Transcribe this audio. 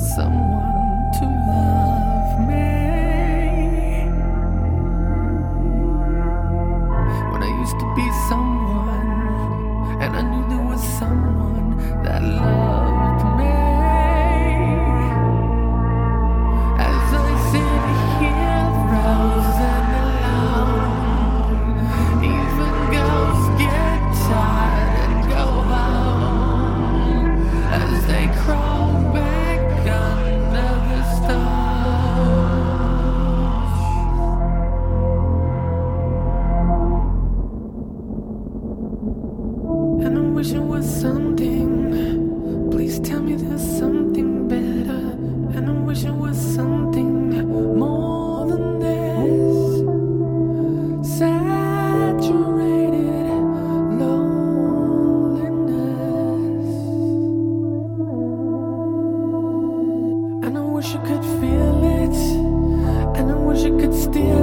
someone to love me. When I used to be someone, and I knew there was someone that loved me. As I sit here frozen alone, even ghosts get tired and go home as they crawl back under the stars. And I wish it was something. Please tell me there's something better. And I wish it was something more than this. Saturated loneliness. And I wish I could feel it. And I wish I could steal